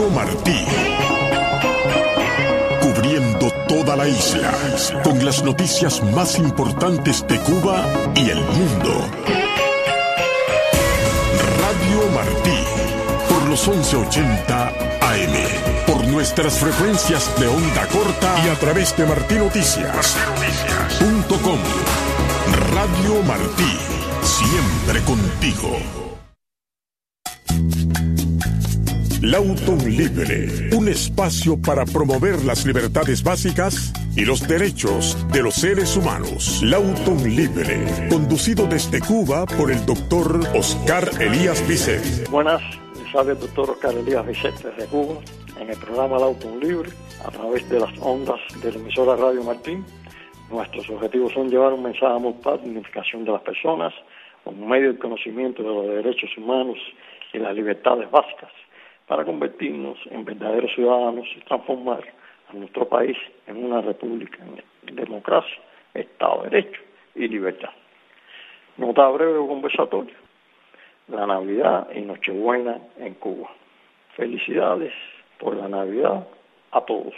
Radio Martí. Cubriendo toda la isla, con las noticias más importantes de Cuba y el mundo. Radio Martí, por los 1180 AM, por nuestras frecuencias de onda corta y a través de martinoticias.com. Radio Martí, siempre contigo. Lauton Libre, un espacio para promover las libertades básicas y los derechos de los seres humanos. Lauton Libre, conducido desde Cuba por el doctor Oscar Elías Bisset. Buenas, les habla el doctor Oscar Elías Bisset desde Cuba, en el programa Lauton Libre, a través de las ondas de la emisora Radio Martín. Nuestros objetivos son llevar un mensaje de amor, paz, dignificación de las personas, un medio de conocimiento de los derechos humanos y las libertades básicas, para convertirnos en verdaderos ciudadanos y transformar a nuestro país en una república en democracia, Estado de Derecho y libertad. Nota breve o conversatorio. La Navidad y Nochebuena en Cuba. Felicidades por la Navidad a todos.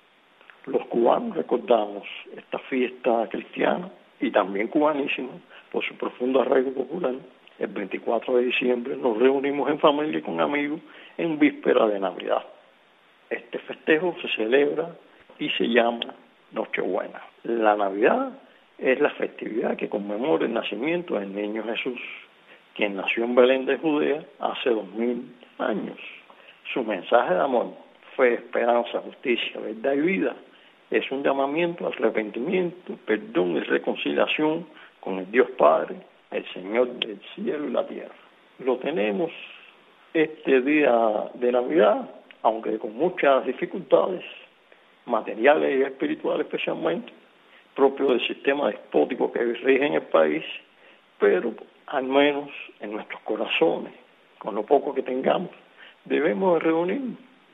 Los cubanos recordamos esta fiesta cristiana y también cubanísima por su profundo arraigo popular. El 24 de diciembre nos reunimos en familia y con amigos en víspera de Navidad. Este festejo se celebra y se llama Nochebuena. La Navidad es la festividad que conmemora el nacimiento del niño Jesús, quien nació en Belén de Judea hace 2000 años. Su mensaje de amor, fe, esperanza, justicia, verdad y vida es un llamamiento al arrepentimiento, perdón y reconciliación con el Dios Padre, el Señor del cielo y la tierra. Lo tenemos este día de Navidad, aunque con muchas dificultades materiales y espirituales especialmente, propio del sistema despótico que rige en el país, pero al menos en nuestros corazones, con lo poco que tengamos, debemos de reunirnos.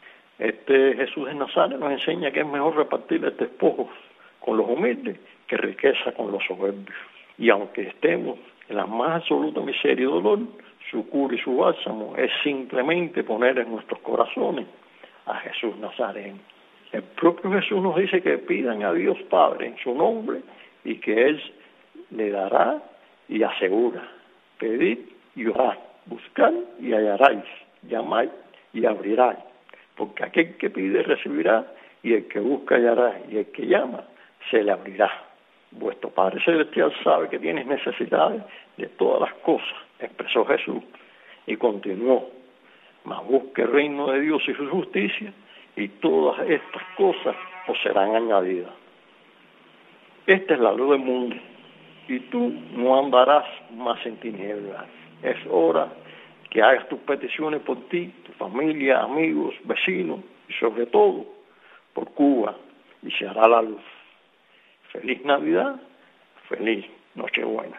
Este Jesús de Nazaret nos enseña que es mejor repartir despojos con los humildes que riqueza con los soberbios. Y aunque estemos en la más absoluta miseria y dolor, su cura y su bálsamo es simplemente poner en nuestros corazones a Jesús Nazareno. El propio Jesús nos dice que pidan a Dios Padre en su nombre y que Él le dará y asegura. Pedid y orad, buscad y hallaréis, llamad y abriráis. Porque aquel que pide recibirá, y el que busca hallará, y el que llama se le abrirá. Vuestro Padre Celestial sabe que tienes necesidades de todas las cosas, expresó Jesús, y continuó, mas busque el reino de Dios y su justicia, y todas estas cosas os serán añadidas. Esta es la luz del mundo, y tú no andarás más en tinieblas. Es hora que hagas tus peticiones por ti, tu familia, amigos, vecinos, y sobre todo por Cuba, y se hará la luz. Feliz Navidad, feliz Nochebuena.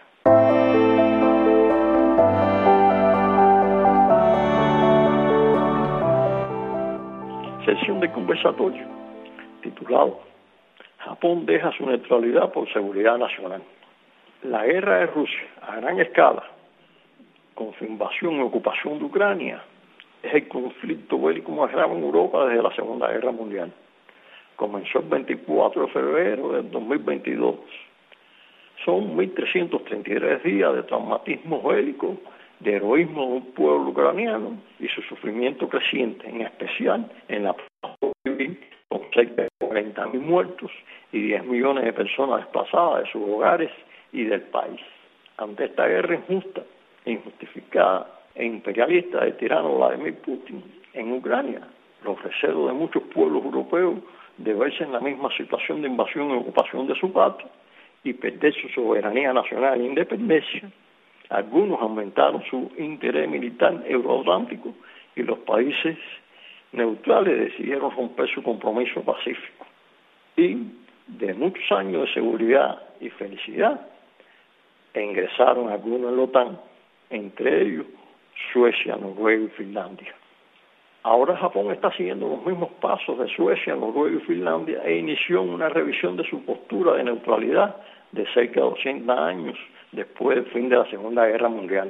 Sesión de conversatorio, titulado Japón deja su neutralidad por seguridad nacional. La guerra de Rusia a gran escala, con su invasión y ocupación de Ucrania, es el conflicto bélico más grave en Europa desde la Segunda Guerra Mundial. Comenzó el 24 de febrero del 2022. Son 1.333 días de traumatismo bélico, de heroísmo de un pueblo ucraniano y su sufrimiento creciente, en especial en la civil, con cerca de 40.000 muertos y 10 millones de personas desplazadas de sus hogares y del país. Ante esta guerra injusta, injustificada e imperialista del tirano Vladimir Putin en Ucrania, los recelos de muchos pueblos europeos de verse en la misma situación de invasión y ocupación de su patria y perder su soberanía nacional e independencia, algunos aumentaron su interés militar euroatlántico y los países neutrales decidieron romper su compromiso pacífico. Y de muchos años de seguridad y felicidad, ingresaron algunos en la OTAN, entre ellos Suecia, Noruega y Finlandia. Ahora Japón está siguiendo los mismos pasos de Suecia, Noruega y Finlandia e inició una revisión de su postura de neutralidad de cerca de 200 años después del fin de la Segunda Guerra Mundial.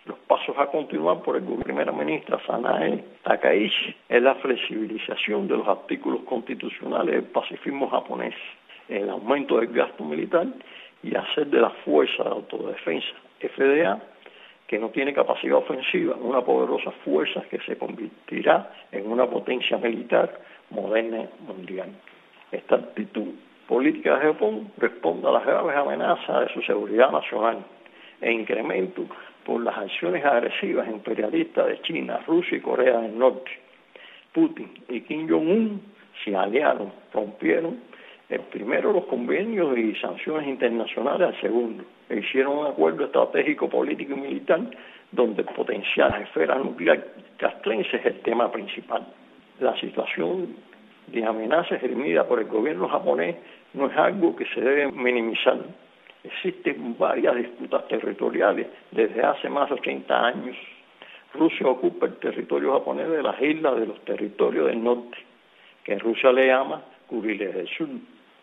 Los pasos a continuar por el primera ministra Sanae Takaichi es la flexibilización de los artículos constitucionales del pacifismo japonés, el aumento del gasto militar y hacer de la Fuerza de Autodefensa, FDA, que no tiene capacidad ofensiva, una poderosa fuerza que se convertirá en una potencia militar moderna mundial. Esta actitud política de Japón responde a las graves amenazas de su seguridad nacional e incremento por las acciones agresivas imperialistas de China, Rusia y Corea del Norte. Putin y Kim Jong-un se aliaron, rompieron el primero los convenios y sanciones internacionales, al segundo, e hicieron un acuerdo estratégico, político y militar donde el potencial de la esfera nuclear castrense es el tema principal. La situación de amenaza esgrimida por el gobierno japonés no es algo que se debe minimizar. Existen varias disputas territoriales desde hace más de 80 años. Rusia ocupa el territorio japonés de las islas de los territorios del norte, que Rusia le llama Kuriles del Sur,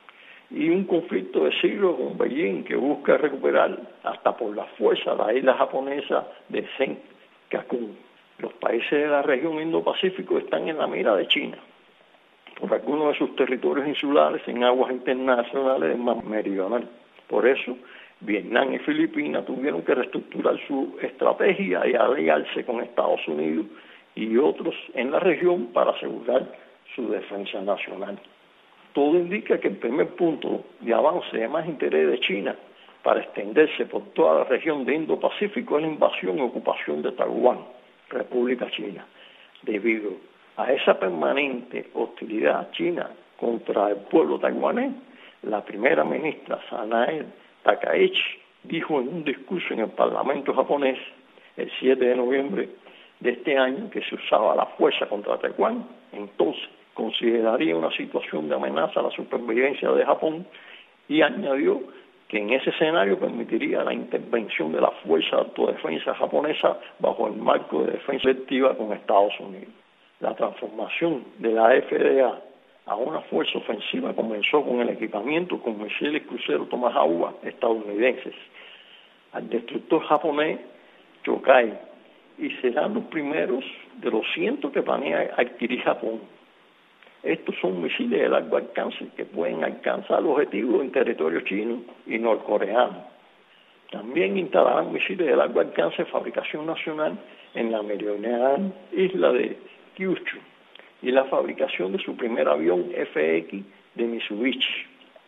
y un conflicto de siglos con Beijing que busca recuperar hasta por la fuerza la isla japonesa de Senkaku. Los países de la región Indo-Pacífico están en la mira de China por algunos de sus territorios insulares en aguas internacionales del mar meridional. Por eso, Vietnam y Filipinas tuvieron que reestructurar su estrategia y aliarse con Estados Unidos y otros en la región para asegurar su defensa nacional. Todo indica que el primer punto de avance de más interés de China para extenderse por toda la región de Indo-Pacífico es la invasión y ocupación de Taiwán, República China, debido a esa permanente hostilidad china contra el pueblo taiwanés. La primera ministra Sanae Takaichi dijo en un discurso en el Parlamento japonés el 7 de noviembre de este año que se usaba la fuerza contra Taiwán, entonces consideraría una situación de amenaza a la supervivencia de Japón, y añadió que en ese escenario permitiría la intervención de la Fuerza de Autodefensa japonesa bajo el marco de defensa colectiva con Estados Unidos. La transformación de la FDA a una fuerza ofensiva comenzó con el equipamiento con misiles cruceros Tomahawk estadounidenses al destructor japonés Chokai, y serán los primeros de los cientos que planea adquirir Japón. Estos son misiles de largo alcance que pueden alcanzar objetivos en territorio chino y norcoreano. También instalarán misiles de largo alcance de fabricación nacional en la meridional isla de Kyushu y la fabricación de su primer avión FX de Mitsubishi.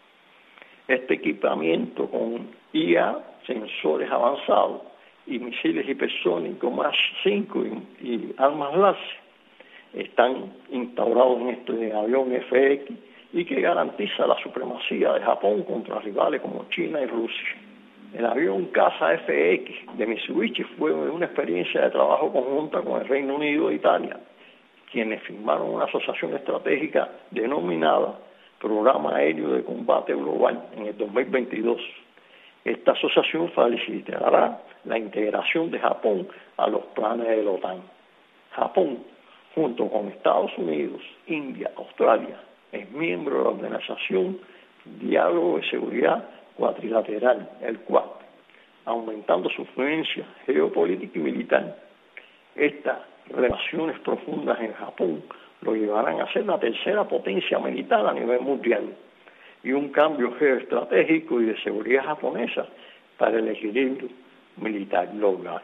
Este equipamiento con IA, sensores avanzados y misiles hipersónicos Mach 5 y armas láser están instaurados en este avión FX y que garantiza la supremacía de Japón contra rivales como China y Rusia. El avión caza FX de Mitsubishi fue una experiencia de trabajo conjunta con el Reino Unido e Italia, quienes firmaron una asociación estratégica denominada Programa Aéreo de Combate Global en el 2022. Esta asociación facilitará la integración de Japón a los planes de la OTAN. Japón, junto con Estados Unidos, India, Australia, es miembro de la Organización Diálogo de Seguridad Cuatrilateral, el Quad, aumentando su influencia geopolítica y militar. Estas relaciones profundas en Japón lo llevarán a ser la tercera potencia militar a nivel mundial y un cambio geoestratégico y de seguridad japonesa para el equilibrio militar global.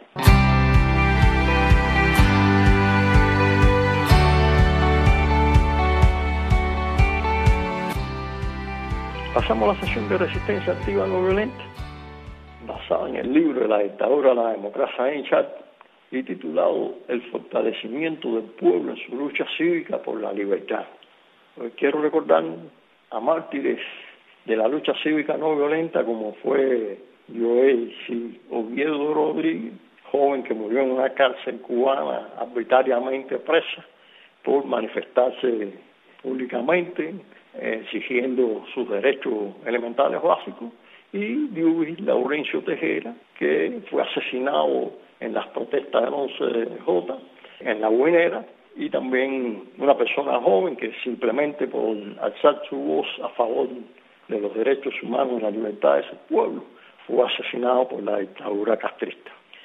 Pasamos a la sesión de resistencia activa no violenta, basada en el libro de la dictadura a la democracia en Chad y titulado El fortalecimiento del pueblo en su lucha cívica por la libertad. Hoy quiero recordar a mártires de la lucha cívica no violenta como fue Joel Oviedo Rodríguez, joven que murió en una cárcel cubana arbitrariamente presa por manifestarse públicamente exigiendo sus derechos elementales básicos, y Luis Laurencio Tejera, que fue asesinado en las protestas del 11J en La Guinera, y también una persona joven que simplemente por alzar su voz a favor de los derechos humanos y la libertad de su pueblo fue asesinado por la dictadura castrista. Por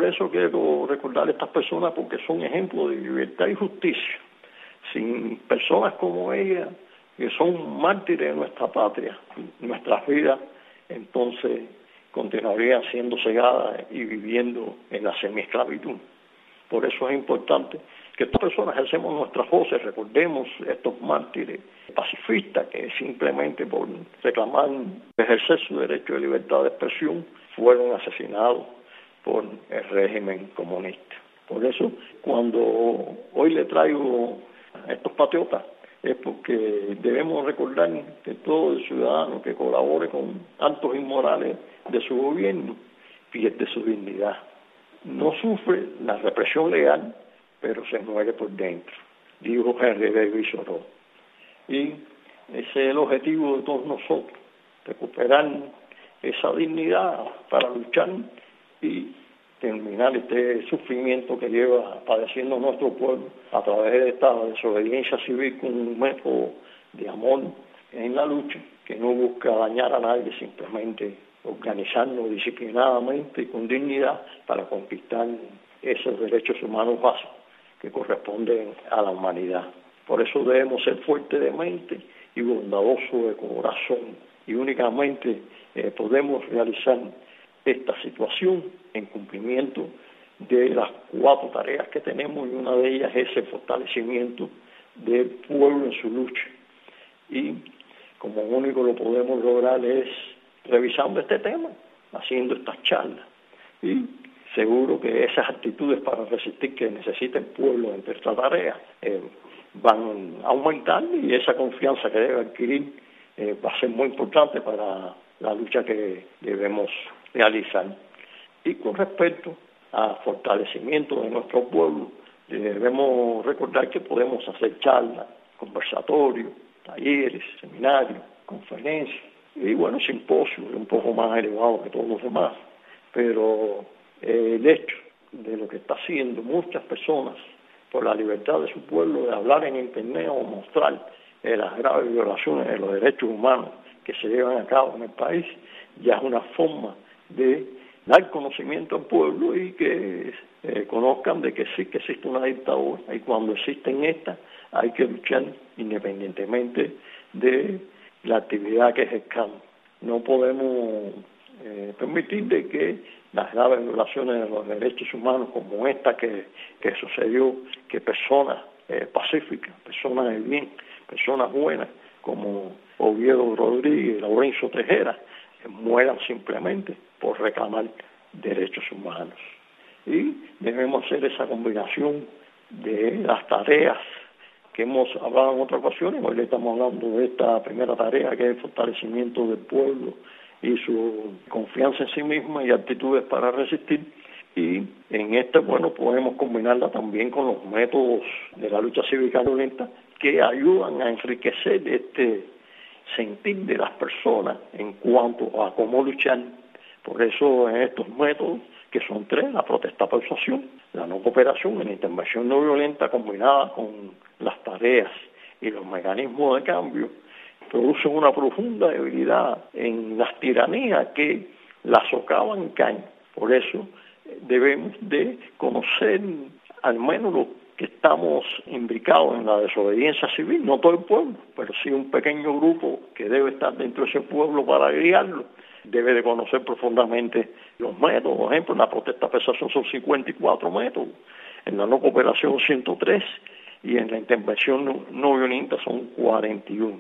eso quiero recordar a estas personas porque son ejemplos de libertad y justicia. Sin personas como ellas, que son mártires de nuestra patria, nuestras vidas, entonces continuarían siendo cegadas y viviendo en la semiesclavitud. Por eso es importante que estas personas ejercemos nuestras voces, recordemos estos mártires pacifistas que simplemente por reclamar ejercer su derecho de libertad de expresión fueron asesinados por el régimen comunista. Por eso, cuando hoy le traigo a estos patriotas, es porque debemos recordar que todo el ciudadano que colabore con actos inmorales de su gobierno pierde su dignidad. No sufre la represión legal, pero se muere por dentro, dijo Henry David Thoreau. Y ese es el objetivo de todos nosotros, recuperar esa dignidad para luchar y terminar este sufrimiento que lleva padeciendo nuestro pueblo a través de esta desobediencia civil con un método de amor en la lucha que no busca dañar a nadie, simplemente organizarnos disciplinadamente y con dignidad para conquistar esos derechos humanos básicos que corresponden a la humanidad. Por eso debemos ser fuertes de mente y bondadosos de corazón, y únicamente podemos realizar esta situación en cumplimiento de las 4 tareas que tenemos, y una de ellas es el fortalecimiento del pueblo en su lucha. Y como único lo podemos lograr es revisando este tema, haciendo estas charlas. Y seguro que esas actitudes para resistir que necesita el pueblo entre esta tarea van a aumentar, y esa confianza que debe adquirir va a ser muy importante para la lucha que debemos realizar. Y con respecto al fortalecimiento de nuestro pueblo, debemos recordar que podemos hacer charlas, conversatorios, talleres, seminarios, conferencias y simposios un poco más elevados que todos los demás. Pero el hecho de lo que está haciendo muchas personas por la libertad de su pueblo, de hablar en internet o mostrar las graves violaciones de los derechos humanos que se llevan a cabo en el país, ya es una forma de dar conocimiento al pueblo y que conozcan de que sí que existe una dictadura, y cuando existen estas hay que luchar independientemente de la actividad que ejerzamos. No podemos permitir de que las graves violaciones de los derechos humanos como esta que sucedió, que personas pacíficas, personas de bien, personas buenas como Oviedo Rodríguez y Laurencio Tejera mueran simplemente por reclamar derechos humanos. Y debemos hacer esa combinación de las tareas que hemos hablado en otras ocasiones. Hoy le estamos hablando de esta primera tarea, que es el fortalecimiento del pueblo y su confianza en sí misma y actitudes para resistir. Y en esta, podemos combinarla también con los métodos de la lucha cívica violenta que ayudan a enriquecer este sentir de las personas en cuanto a cómo luchar. Por eso en estos métodos, que son 3, la protesta-persuasión, la no cooperación y la intervención no violenta, combinada con las tareas y los mecanismos de cambio, producen una profunda debilidad en las tiranías que las socavan y caen. Por eso debemos de conocer al menos lo que estamos imbricados en la desobediencia civil, no todo el pueblo, pero sí un pequeño grupo que debe estar dentro de ese pueblo para guiarlo. Debe de conocer profundamente los métodos. Por ejemplo, en la protesta-persuasión son 54 métodos, en la no cooperación 103 y en la intervención no violenta son 41.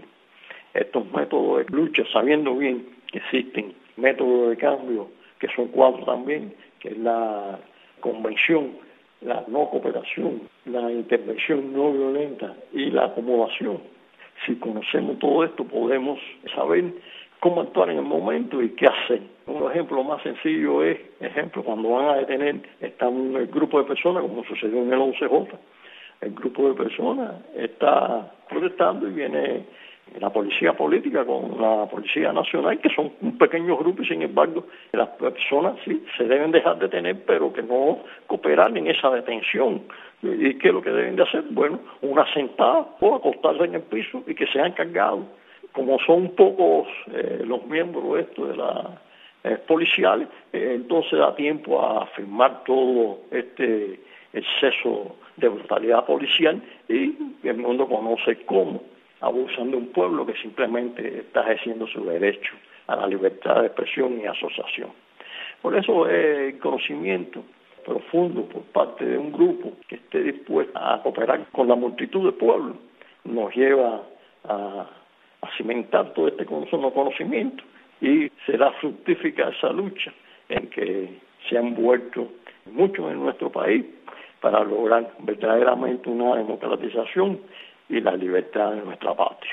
Estos métodos de lucha, sabiendo bien que existen métodos de cambio, que son 4 también, que es la convención, la no cooperación, la intervención no violenta y la acomodación. Si conocemos todo esto, podemos saber cómo actuar en el momento y qué hacer. Un ejemplo más sencillo es, cuando van a detener, está un grupo de personas, como sucedió en el 11J, el grupo de personas está protestando y viene la policía política con la policía nacional, que son un pequeño grupo, y sin embargo las personas sí se deben dejar detener, pero que no cooperar en esa detención. ¿Y qué es lo que deben de hacer? Una sentada o acostarse en el piso y que sean cargados. Como son pocos los miembros de policiales, entonces da tiempo a firmar todo este exceso de brutalidad policial y el mundo conoce cómo abusan de un pueblo que simplemente está ejerciendo su derecho a la libertad de expresión y asociación. Por eso el conocimiento profundo por parte de un grupo que esté dispuesto a cooperar con la multitud de pueblos nos lleva a cimentar todo este conocimiento y será fructífica esa lucha en que se han vuelto muchos en nuestro país para lograr verdaderamente una democratización y la libertad de nuestra patria.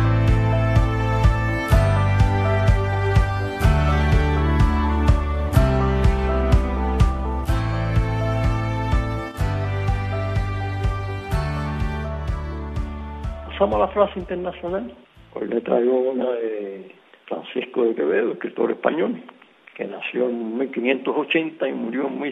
Pasamos a la frase internacional. Hoy le traigo una de Francisco de Quevedo, escritor español, que nació en 1580 y murió en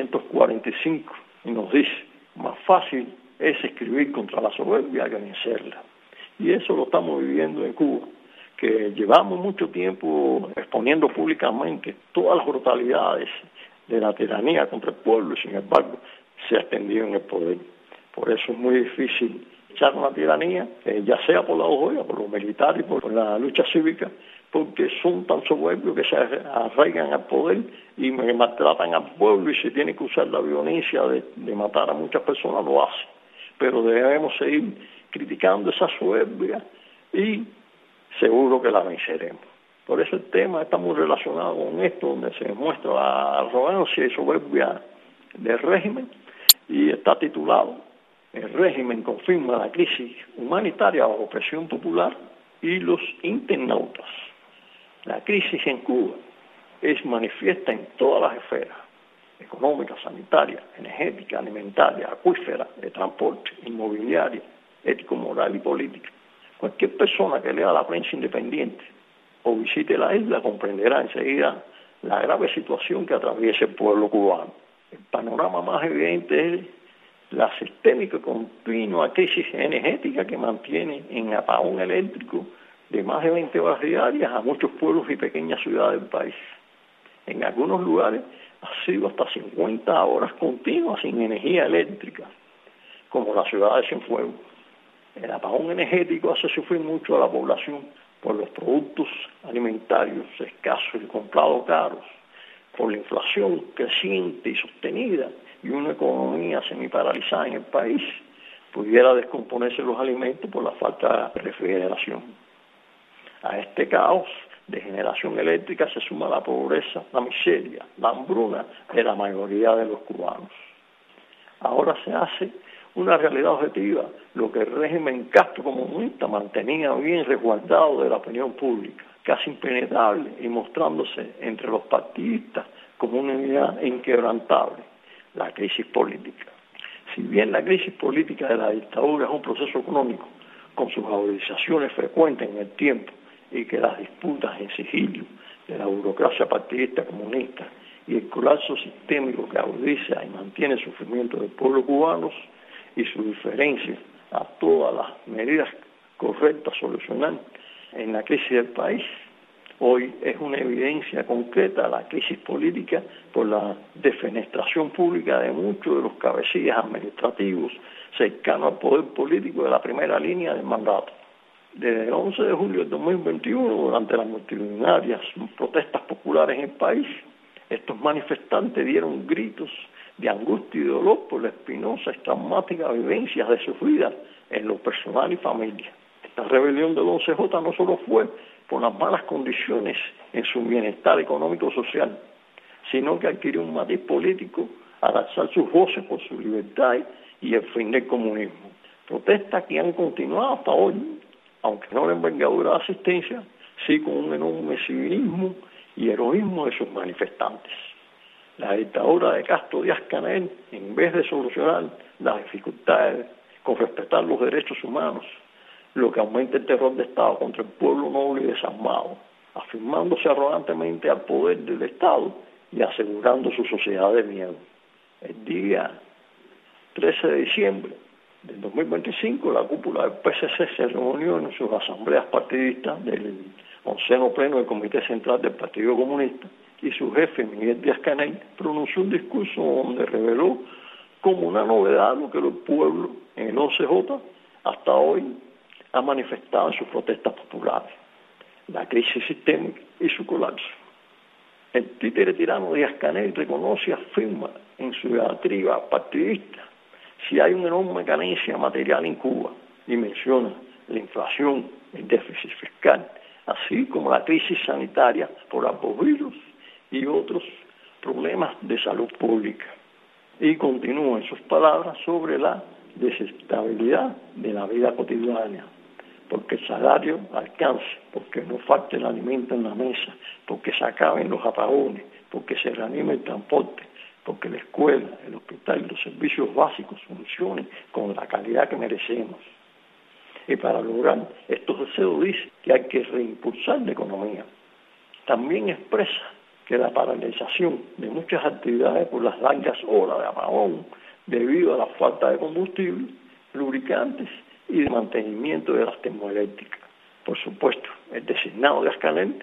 1645, y nos dice: más fácil es escribir contra la soberbia que vencerla. Y eso lo estamos viviendo en Cuba, que llevamos mucho tiempo exponiendo públicamente todas las brutalidades de la tiranía contra el pueblo, y sin embargo se ha extendido en el poder. Por eso es muy difícil echar una tiranía, ya sea por la OEA, por los militares, por la lucha cívica, porque son tan soberbios que se arraigan al poder y maltratan al pueblo, y si tiene que usar la violencia de matar a muchas personas, lo hace. Pero debemos seguir criticando esa soberbia y seguro que la venceremos. Por eso el tema está muy relacionado con esto, donde se demuestra la arrogancia y soberbia del régimen, y está titulado: el régimen confirma la crisis humanitaria bajo presión popular y los internautas. La crisis en Cuba es manifiesta en todas las esferas: económica, sanitaria, energética, alimentaria, acuífera, de transporte, inmobiliaria, ético-moral y política. Cualquier persona que lea la prensa independiente o visite la isla comprenderá enseguida la grave situación que atraviesa el pueblo cubano. El panorama más evidente es la sistémica y continua crisis energética que mantiene en apagón eléctrico de más de 20 horas diarias a muchos pueblos y pequeñas ciudades del país. En algunos lugares ha sido hasta 50 horas continuas sin energía eléctrica, como las ciudades sin fuego. El apagón energético hace sufrir mucho a la población por los productos alimentarios escasos y comprados caros, por la inflación creciente y sostenida y una economía semiparalizada en el país. Pudiera descomponerse los alimentos por la falta de refrigeración. A este caos de generación eléctrica se suma la pobreza, la miseria, la hambruna de la mayoría de los cubanos. Ahora se hace una realidad objetiva lo que el régimen Castro comunista mantenía bien resguardado de la opinión pública, casi impenetrable y mostrándose entre los partidistas como una unidad inquebrantable: la crisis política. Si bien la crisis política de la dictadura es un proceso económico con sus agudizaciones frecuentes en el tiempo, y que las disputas en sigilo de la burocracia partidista comunista y el colapso sistémico que agudiza y mantiene el sufrimiento del pueblo cubano y su diferencia a todas las medidas correctas a solucionar en la crisis del país, hoy es una evidencia concreta la crisis política por la defenestración pública de muchos de los cabecillas administrativos cercanos al poder político de la primera línea del mandato. Desde el 11 de julio del 2021, durante las multitudinarias protestas populares en el país, estos manifestantes dieron gritos de angustia y dolor por las espinosas y traumáticas vivencias de sus vidas en lo personal y familia. Esta rebelión del 11J no solo fue por las malas condiciones en su bienestar económico-social, sino que adquirió un matiz político al alzar sus voces por su libertad y el fin del comunismo. Protestas que han continuado hasta hoy, aunque no de envergadura de asistencia, sí con un enorme civismo y heroísmo de sus manifestantes. La dictadura de Castro Díaz-Canel, en vez de solucionar las dificultades con respetar los derechos humanos, lo que aumenta el terror de Estado contra el pueblo noble y desarmado, afirmándose arrogantemente al poder del Estado y asegurando su sociedad de miedo. El día 13 de diciembre del 2025, la cúpula del PSC se reunió en sus asambleas partidistas del 11º pleno del Comité Central del Partido Comunista, y su jefe, Miguel Díaz-Canel, pronunció un discurso donde reveló como una novedad lo que el pueblo en el 11J hasta hoy ha manifestado en sus protestas populares: la crisis sistémica y su colapso. El títere tirano Díaz-Canel reconoce y afirma en su diatriba partidista si hay una enorme carencia material en Cuba, y menciona la inflación, el déficit fiscal, así como la crisis sanitaria por virus y otros problemas de salud pública. Y continúa en sus palabras sobre la desestabilidad de la vida cotidiana, porque el salario alcance, porque no falte el alimento en la mesa, porque se acaben los apagones, porque se reanime el transporte, porque la escuela, el hospital y los servicios básicos funcionen con la calidad que merecemos. Y para lograr estos deseos dice que hay que reimpulsar la economía. También expresa que la paralización de muchas actividades por las largas horas de apagón debido a la falta de combustible, lubricantes y de mantenimiento de las termoeléctricas. Por supuesto, el designado Díaz-Canel,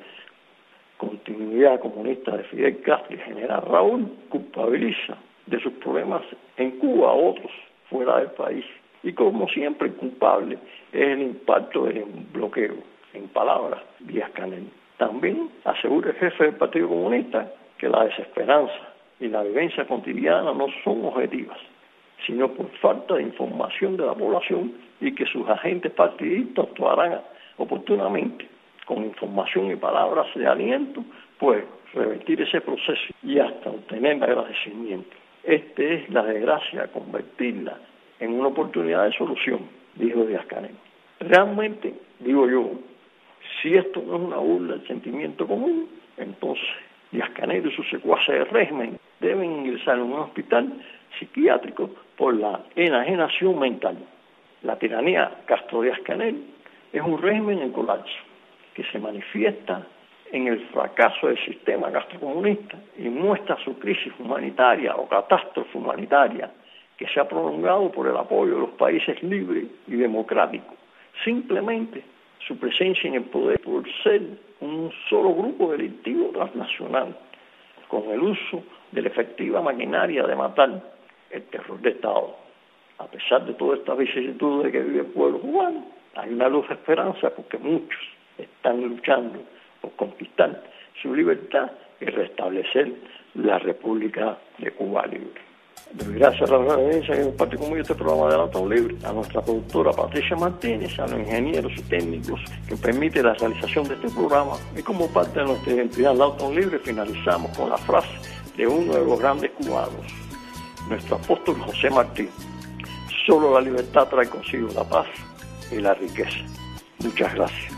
continuidad comunista de Fidel Castro y general Raúl, culpabiliza de sus problemas en Cuba a otros fuera del país. Y como siempre el culpable es el impacto del bloqueo. En palabras, Díaz-Canel. También asegura el jefe del Partido Comunista que la desesperanza y la vivencia cotidiana no son objetivas, sino por falta de información de la población, y que sus agentes partidistas actuarán oportunamente con información y palabras de aliento, pues revertir ese proceso y hasta obtener agradecimiento. Esta es la desgracia, convertirla en una oportunidad de solución, dijo Díaz-Canel. Realmente, digo yo, si esto no es una burla del sentimiento común, entonces Díaz-Canel y sus secuaces del régimen deben ingresar en un hospital psiquiátrico por la enajenación mental. La tiranía Castro Díaz-Canel es un régimen en colapso que se manifiesta en el fracaso del sistema castrocomunista y muestra su crisis humanitaria o catástrofe humanitaria, que se ha prolongado por el apoyo de los países libres y democráticos. Simplemente su presencia en el poder por ser un solo grupo delictivo transnacional, con el uso de la efectiva maquinaria de matar, el terror de Estado. A pesar de todas estas vicisitudes que vive el pueblo cubano, hay una luz de esperanza, porque muchos están luchando por conquistar su libertad y restablecer la República de Cuba libre. Doy gracias a la audiencia que comparte conmigo este programa de Lautón Libre, a nuestra productora Patricia Martínez, a los ingenieros y técnicos que permiten la realización de este programa, y como parte de nuestra identidad Lautón Libre finalizamos con la frase de uno de los grandes cubanos, nuestro apóstol José Martí: solo la libertad trae consigo la paz y la riqueza. Muchas gracias.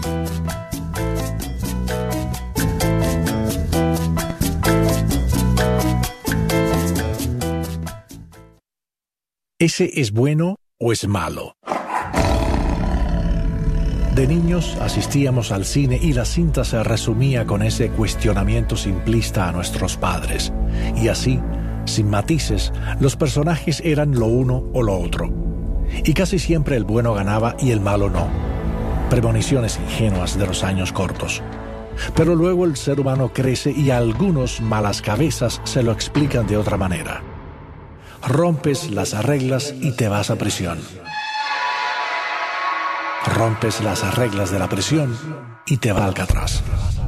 ¿Ese es bueno o es malo? De niños asistíamos al cine y la cinta se resumía con ese cuestionamiento simplista a nuestros padres. Y así, sin matices, los personajes eran lo uno o lo otro. Y casi siempre el bueno ganaba y el malo no. Premoniciones ingenuas de los años cortos. Pero luego el ser humano crece y a algunos malas cabezas se lo explican de otra manera. Rompes las reglas y te vas a prisión. Rompes las reglas de la prisión y te va a Alcatraz.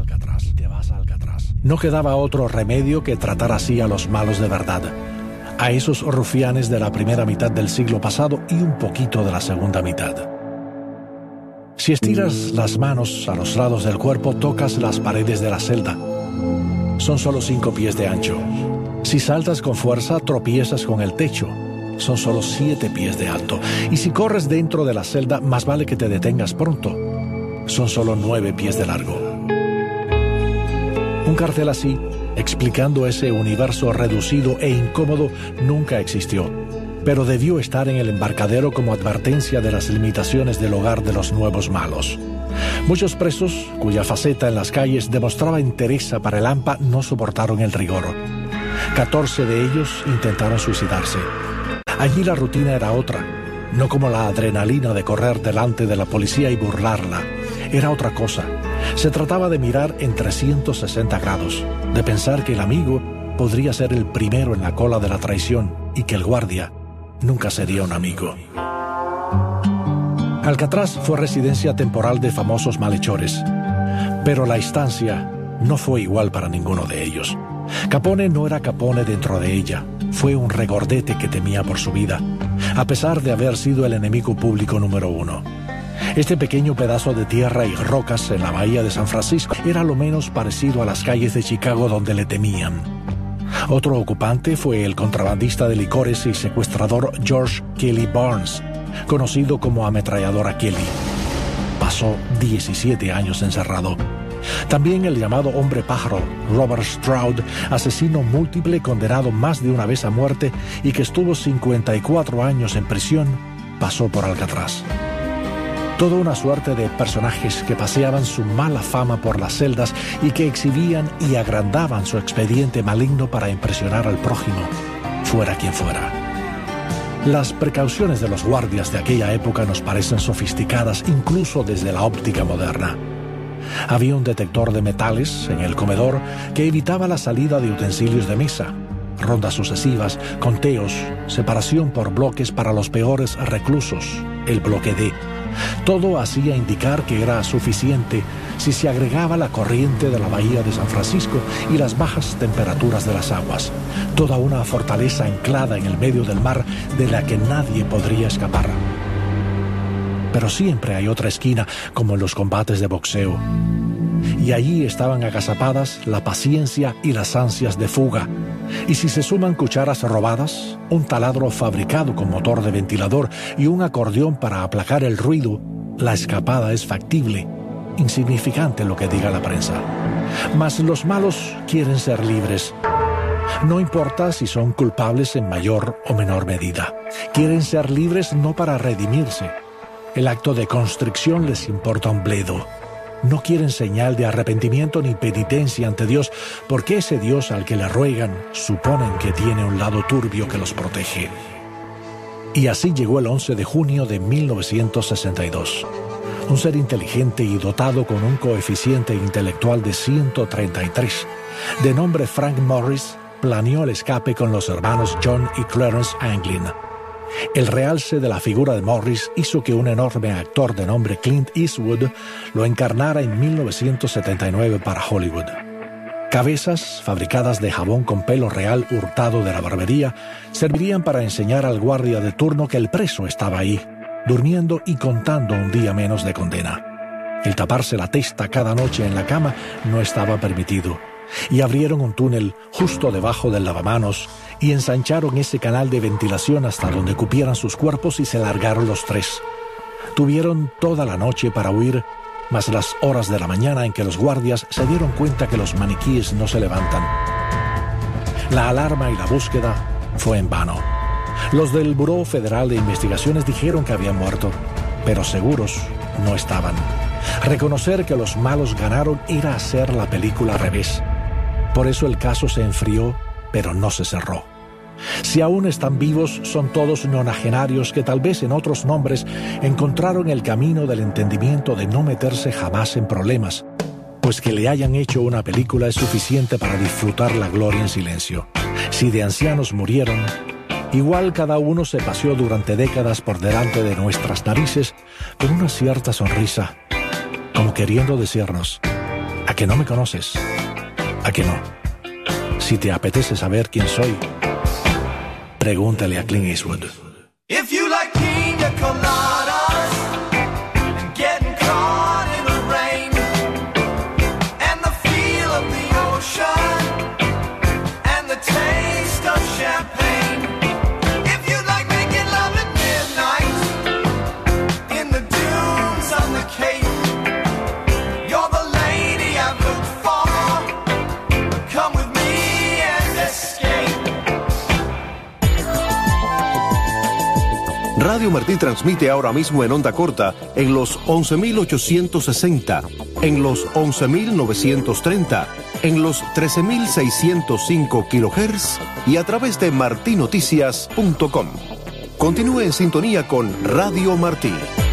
No quedaba otro remedio que tratar así a los malos de verdad, a esos rufianes de la primera mitad del siglo pasado y un poquito de la segunda mitad. Si estiras las manos a los lados del cuerpo, tocas las paredes de la celda. Son solo 5 pies de ancho. Si saltas con fuerza, tropiezas con el techo. Son solo 7 pies de alto. Y si corres dentro de la celda, más vale que te detengas pronto. Son solo 9 pies de largo. Un cartel así, explicando ese universo reducido e incómodo, nunca existió, pero debió estar en el embarcadero como advertencia de las limitaciones del hogar de los nuevos malos. Muchos presos, cuya faceta en las calles demostraba entereza para el AMPA, no soportaron el rigor. 14 de ellos intentaron suicidarse. Allí la rutina era otra. no como la adrenalina de correr delante de la policía y burlarla. Era otra cosa. Se trataba de mirar en 360 grados, de pensar que el amigo podría ser el primero en la cola de la traición y que el guardia nunca sería un amigo. Alcatraz fue residencia temporal de famosos malhechores, pero la estancia no fue igual para ninguno de ellos. Capone no era Capone dentro de ella, fue un regordete que temía por su vida, a pesar de haber sido el enemigo público número uno. Este pequeño pedazo de tierra y rocas en la bahía de San Francisco era lo menos parecido a las calles de Chicago donde le temían. Otro ocupante fue el contrabandista de licores y secuestrador George Kelly Barnes, conocido como Ametralladora Kelly. Pasó 17 años encerrado. También el llamado hombre pájaro, Robert Stroud, asesino múltiple condenado más de una vez a muerte y que estuvo 54 años en prisión, pasó por Alcatraz. Toda una suerte de personajes que paseaban su mala fama por las celdas y que exhibían y agrandaban su expediente maligno para impresionar al prójimo, fuera quien fuera. Las precauciones de los guardias de aquella época nos parecen sofisticadas incluso desde la óptica moderna. Había un detector de metales en el comedor que evitaba la salida de utensilios de mesa, rondas sucesivas, conteos, separación por bloques para los peores reclusos, el bloque D. Todo hacía indicar que era suficiente si se agregaba la corriente de la bahía de San Francisco y las bajas temperaturas de las aguas. Toda una fortaleza anclada en el medio del mar de la que nadie podría escapar. Pero siempre hay otra esquina, como en los combates de boxeo. Y allí estaban agazapadas la paciencia y las ansias de fuga. Y si se suman cucharas robadas, un taladro fabricado con motor de ventilador y un acordeón para aplacar el ruido, la escapada es factible, insignificante lo que diga la prensa. Mas los malos quieren ser libres. No importa si son culpables en mayor o menor medida. Quieren ser libres no para redimirse. El acto de constricción les importa un bledo. No quieren señal de arrepentimiento ni penitencia ante Dios, porque ese Dios al que le ruegan suponen que tiene un lado turbio que los protege. Y así llegó el 11 de junio de 1962. Un ser inteligente y dotado con un coeficiente intelectual de 133, de nombre Frank Morris, planeó el escape con los hermanos John y Clarence Anglin. El realce de la figura de Morris hizo que un enorme actor de nombre Clint Eastwood lo encarnara en 1979 para Hollywood. Cabezas fabricadas de jabón con pelo real hurtado de la barbería servirían para enseñar al guardia de turno que el preso estaba ahí, durmiendo y contando un día menos de condena. El taparse la testa cada noche en la cama no estaba permitido, y abrieron un túnel justo debajo del lavamanos y ensancharon ese canal de ventilación hasta donde cupieran sus cuerpos y se largaron los tres. Tuvieron toda la noche para huir, más las horas de la mañana en que los guardias se dieron cuenta que los maniquíes no se levantan. La alarma y la búsqueda fue en vano. Los del Buró Federal de Investigaciones dijeron que habían muerto, pero seguros no estaban. Reconocer que los malos ganaron era hacer la película al revés. Por eso el caso se enfrió, pero no se cerró. Si aún están vivos, son todos nonagenarios que tal vez en otros nombres encontraron el camino del entendimiento de no meterse jamás en problemas, pues que le hayan hecho una película es suficiente para disfrutar la gloria en silencio. Si de ancianos murieron, igual cada uno se paseó durante décadas por delante de nuestras narices con una cierta sonrisa, como queriendo decirnos: ¿a que no me conoces? ¿A que no? Si te apetece saber quién soy, pregúntale a Clint Eastwood. If you like piña coladas and getting caught in the rain and the feel of the ocean and the taste of champagne, if you like making love at midnight in the dunes on the Cape, you're the lady I've looked for. Come with me and escape. Radio Martí transmite ahora mismo en onda corta en los 11.860, en los 11.930, en los 13.605 kHz y a través de martinoticias.com. Continúe en sintonía con Radio Martí.